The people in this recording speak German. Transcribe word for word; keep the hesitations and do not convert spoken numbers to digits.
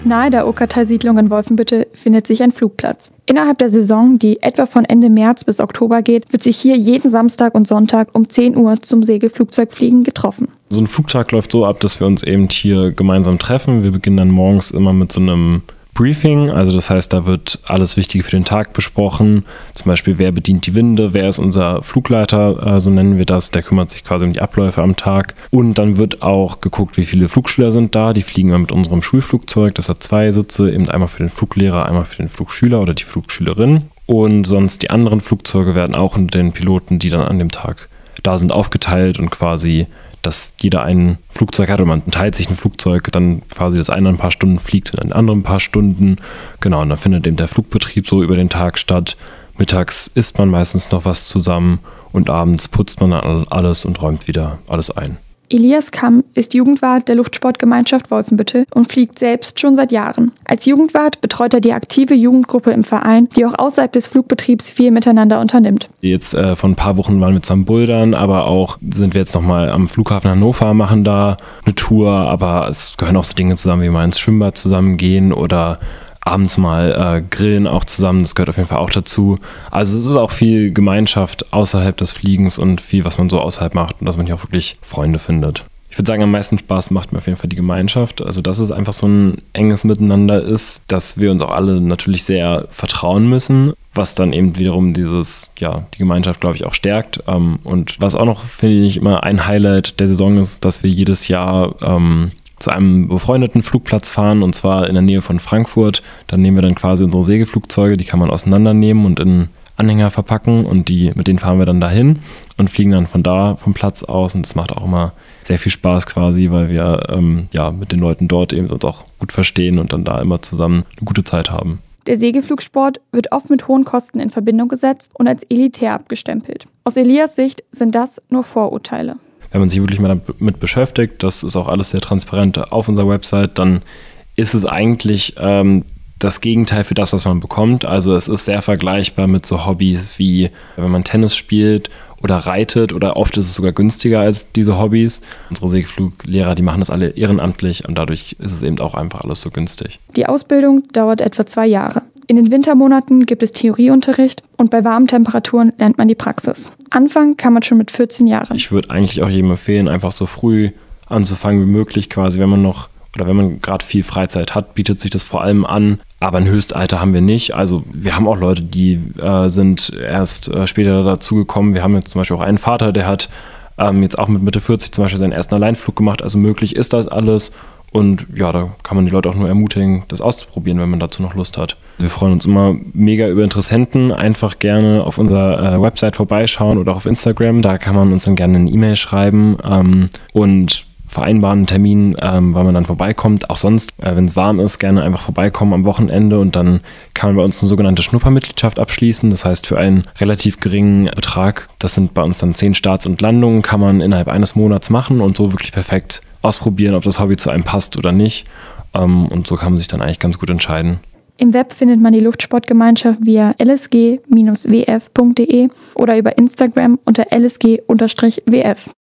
Nahe der Okertal-Siedlung in Wolfenbüttel findet sich ein Flugplatz. Innerhalb der Saison, die etwa von Ende März bis Oktober geht, wird sich hier jeden Samstag und Sonntag um zehn Uhr zum Segelflugzeugfliegen getroffen. So ein Flugtag läuft so ab, dass wir uns eben hier gemeinsam treffen. Wir beginnen dann morgens immer mit so einem Briefing, also das heißt, da wird alles Wichtige für den Tag besprochen, zum Beispiel wer bedient die Winde, wer ist unser Flugleiter, äh, so nennen wir das, der kümmert sich quasi um die Abläufe am Tag und dann wird auch geguckt, wie viele Flugschüler sind da, die fliegen wir mit unserem Schulflugzeug, das hat zwei Sitze, eben einmal für den Fluglehrer, einmal für den Flugschüler oder die Flugschülerin und sonst die anderen Flugzeuge werden auch unter den Piloten, die dann an dem Tag da sind, aufgeteilt und quasi dass jeder ein Flugzeug hat und man teilt sich ein Flugzeug, dann quasi das eine ein paar Stunden fliegt und ein andere ein paar Stunden. Genau, und dann findet eben der Flugbetrieb so über den Tag statt. Mittags isst man meistens noch was zusammen und abends putzt man dann alles und räumt wieder alles ein. Elias Kamm ist Jugendwart der Luftsportgemeinschaft Wolfenbüttel und fliegt selbst schon seit Jahren. Als Jugendwart betreut er die aktive Jugendgruppe im Verein, die auch außerhalb des Flugbetriebs viel miteinander unternimmt. Jetzt äh, vor ein paar Wochen waren wir zusammen bouldern, aber auch sind wir jetzt nochmal am Flughafen Hannover, machen da eine Tour, aber es gehören auch so Dinge zusammen, wie mal ins Schwimmbad zusammen gehen oder abends mal äh, grillen auch zusammen, das gehört auf jeden Fall auch dazu. Also es ist auch viel Gemeinschaft außerhalb des Fliegens und viel, was man so außerhalb macht und dass man hier auch wirklich Freunde findet. Ich würde sagen, am meisten Spaß macht mir auf jeden Fall die Gemeinschaft. Also dass es einfach so ein enges Miteinander ist, dass wir uns auch alle natürlich sehr vertrauen müssen, was dann eben wiederum dieses, ja, die Gemeinschaft, glaube ich, auch stärkt. Und was auch noch, finde ich, immer ein Highlight der Saison ist, dass wir jedes Jahr ähm, zu einem befreundeten Flugplatz fahren und zwar in der Nähe von Frankfurt. Dann nehmen wir dann quasi unsere Segelflugzeuge, die kann man auseinandernehmen und in Anhänger verpacken und die, mit denen fahren wir dann dahin und fliegen dann von da vom Platz aus und das macht auch immer sehr viel Spaß quasi, weil wir ähm, ja, mit den Leuten dort eben uns auch gut verstehen und dann da immer zusammen eine gute Zeit haben. Der Segelflugsport wird oft mit hohen Kosten in Verbindung gesetzt und als elitär abgestempelt. Aus Elias Sicht sind das nur Vorurteile. Wenn man sich wirklich mal damit beschäftigt, das ist auch alles sehr transparent auf unserer Website, dann ist es eigentlich ähm, das Gegenteil für das, was man bekommt. Also es ist sehr vergleichbar mit so Hobbys wie, wenn man Tennis spielt oder reitet oder oft ist es sogar günstiger als diese Hobbys. Unsere Segelfluglehrer, die machen das alle ehrenamtlich und dadurch ist es eben auch einfach alles so günstig. Die Ausbildung dauert etwa zwei Jahre. In den Wintermonaten gibt es Theorieunterricht und bei warmen Temperaturen lernt man die Praxis. Anfangen kann man schon mit vierzehn Jahren. Ich würde eigentlich auch jedem empfehlen, einfach so früh anzufangen wie möglich quasi, wenn man noch oder wenn man gerade viel Freizeit hat, bietet sich das vor allem an. Aber ein Höchstalter haben wir nicht. Also wir haben auch Leute, die äh, sind erst äh, später dazugekommen. Wir haben jetzt zum Beispiel auch einen Vater, der hat ähm, jetzt auch mit Mitte vierzig zum Beispiel seinen ersten Alleinflug gemacht. Also möglich ist das alles. Und ja, da kann man die Leute auch nur ermutigen, das auszuprobieren, wenn man dazu noch Lust hat. Wir freuen uns immer mega über Interessenten. Einfach gerne auf unserer äh, Website vorbeischauen oder auch auf Instagram. Da kann man uns dann gerne eine E-Mail schreiben ähm, und vereinbaren einen Termin, ähm, weil man dann vorbeikommt. Auch sonst, äh, wenn es warm ist, gerne einfach vorbeikommen am Wochenende und dann kann man bei uns eine sogenannte Schnuppermitgliedschaft abschließen. Das heißt, für einen relativ geringen Betrag, das sind bei uns dann zehn Starts und Landungen, kann man innerhalb eines Monats machen und so wirklich perfekt ausprobieren, ob das Hobby zu einem passt oder nicht. Ähm, und so kann man sich dann eigentlich ganz gut entscheiden. Im Web findet man die Luftsportgemeinschaft via l s g dash w f punkt d e oder über Instagram unter l s g dash w f.